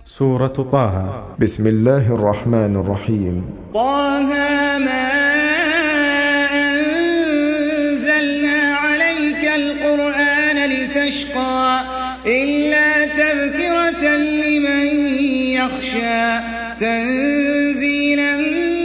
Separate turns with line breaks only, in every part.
سورة طه.
بسم الله الرحمن الرحيم.
طه ما أنزلنا عليك القرآن لتشقى إلا تذكرة لمن يخشى تنزيلا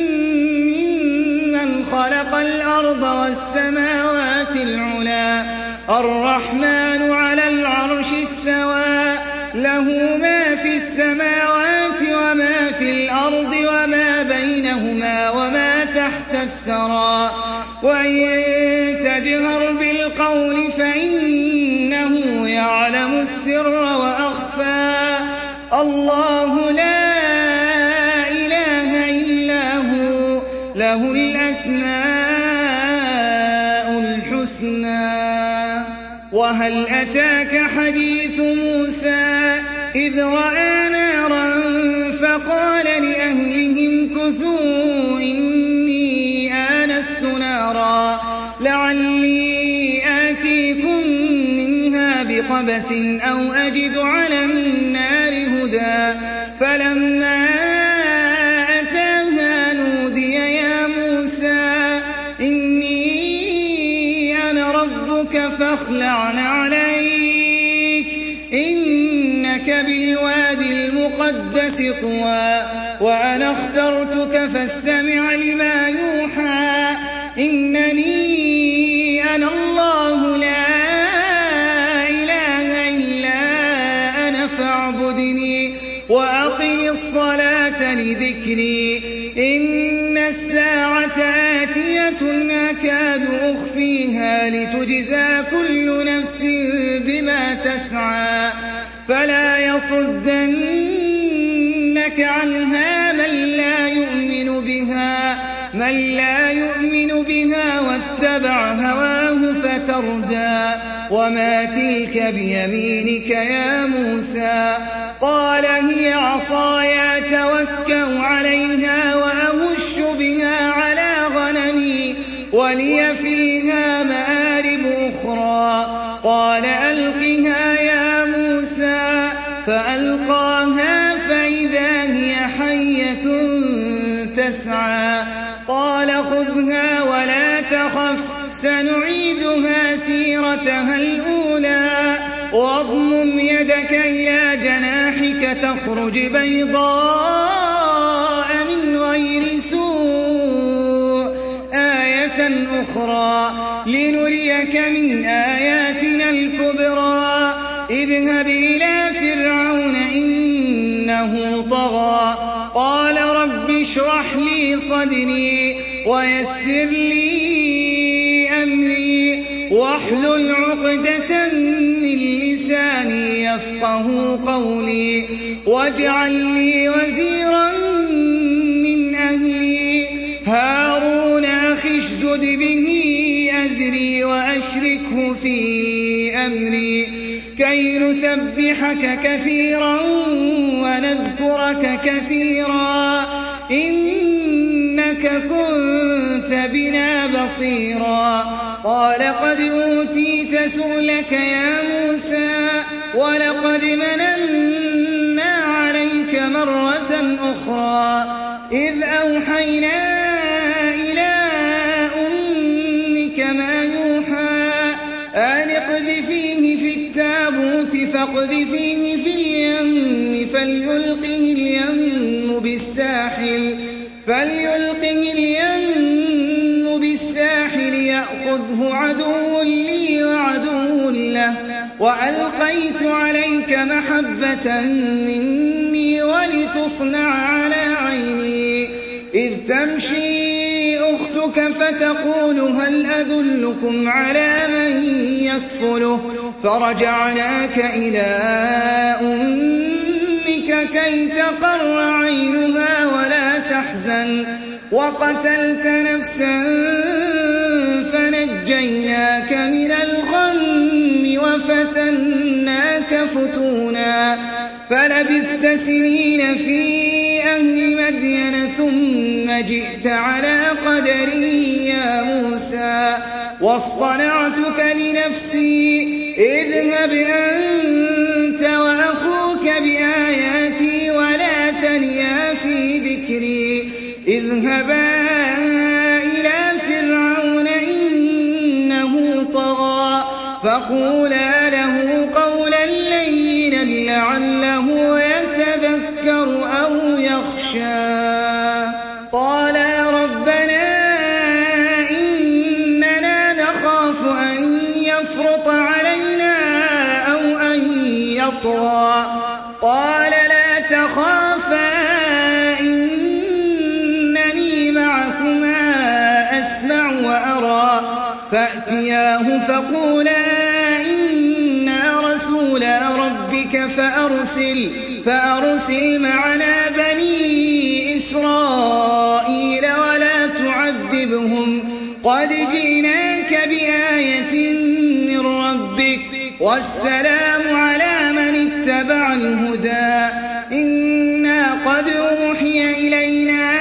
ممن خلق الأرض والسماوات العلى الرحمن على العرش استوى له ما في السماوات وما في الأرض وما بينهما وما تحت الثرى وإن تجهر بالقول فإنه يعلم السر وأخفى الله لا إله إلا هو له الأسماء الحسنى. وهل أتاك حديث موسى إذ رأى نارا فقال لأهلهم كثوا إني آنست نارا لعلي آتيكم منها بقبس أو أجد على النار هدى فلما أتاها نودي يا موسى إني أنا ربك فاخلع عليك إنك بالوادي المقدس طوى وأنا اخترتك فاستمع لما يوحى إنني أنا الله لا إله إلا أنا فاعبدني وأقم الصلاة لذكري إن الساعة آتية أكاد أخفيها لتجزى كل نفس بما تسعى فلا يصدنك عنها من لا يؤمن بها واتبع هواه فتردى وما تلك بيمينك يا موسى قال هي عصاي أتوكأ عليها وأهش بها على غنمي ولي فيها مآرب أخرى قال ألقها يا موسى فألقاها فإذا هي حية تسعى قال خذها ولا تخف سنعيدها سيرتها الأولى واضمم يدك إلى جناحك تخرج بيضاء من غير سوء آية أخرى لنريك من آياتنا الكبرى اذهب إلى فرعون إنه طغى قال رب اشرح لي صدري ويسر لي أمري واحلل عقدة من لساني يفقه قولي واجعل لي وزيرا من أهلي هارون أخي اشدد به أزري وأشركه في أمري كي نسبحك كثيرا ونذكرك كثيرا إنك كنت بنا بصيرا قال قد أوتيت سؤلك يا موسى ولقد مننا عليك مرة أخرى إذ أوحينا إلى أمك ما يوحى أن اقذفيه في التابوت فاقذفيه في اليم فليلقه اليم بالساحل يأخذه عدو لي وعدو له وألقيت عليك محبة مني ولتصنع على عيني إذ تمشي أختك فتقول هل أدلكم على من يكفله فرجعناك إلى أمك كي تقر عينها ولا تحزن وقتلت نفسا فنجيناك من الغم وفتناك فتونا فلبثت سنين في أهل مدين ثم جئت على قدري يا موسى واصطنعتك لنفسي اذهب أنت وأخوك بآياتي اذهبا إلى فرعون إنه طغى فقولا له قولا لينا لعله يتذكر أو يخشى قالا ربنا إننا نخاف أن يفرط علينا أو أن يطغى قال لا تخافا إنني معكما أسمع وأرى فأتياه فقولا إنا رسولا ربك فأرسل معنا بني إسرائيل ولا تعذبهم قد جئناك بآية من ربك والسلام على من اتبع الهدى إنا قد أوحي إلينا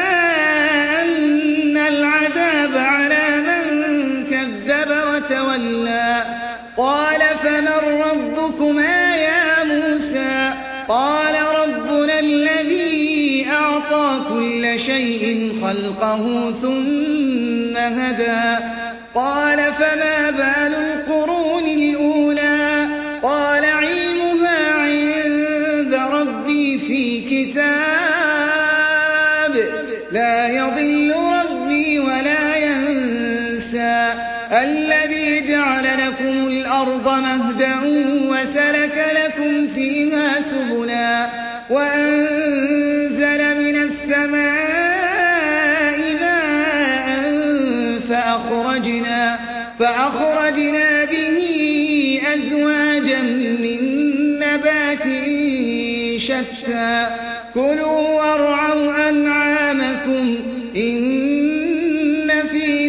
أن العذاب على من كذب وتولى قال فمن ربكما يا موسى قال ربنا الذي أعطى كل شيء خلقه ثم هدى قال فما بال القرون الأولى قال علمها عند ربي في كتاب لا يضل ربي ولا ينسى الذي جعل لكم الأرض مهدا وسلك لكم فيها سبلا وأنزل من السماء ماء فأخرجنا به أزواجا من نبات شتى كلوا وارعوا أنعامكم إن في